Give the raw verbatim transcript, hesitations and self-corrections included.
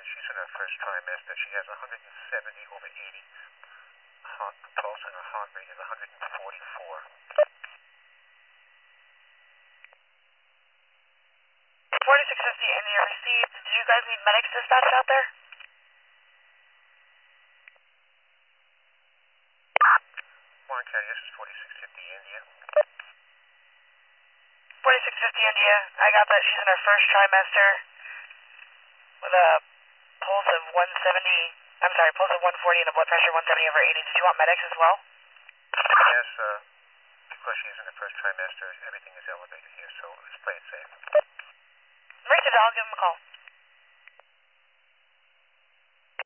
she's in her first trimester. She has one hundred seventy over eighty. Heart pulse and her heart rate is one hundred forty-four. forty-six fifty India received. Did you guys need medics dispatched out there? Warren County, this is forty-six fifty India. forty-six fifty India. I got that she's in her first trimester with a pulse of one seventy. I'm sorry, pulse of one forty and a blood pressure one seventy over eighty. Did you want medics as well? Yes, uh, because she's in the first trimester, everything is elevated here, so let's play it safe. Richard, I'll give him a call.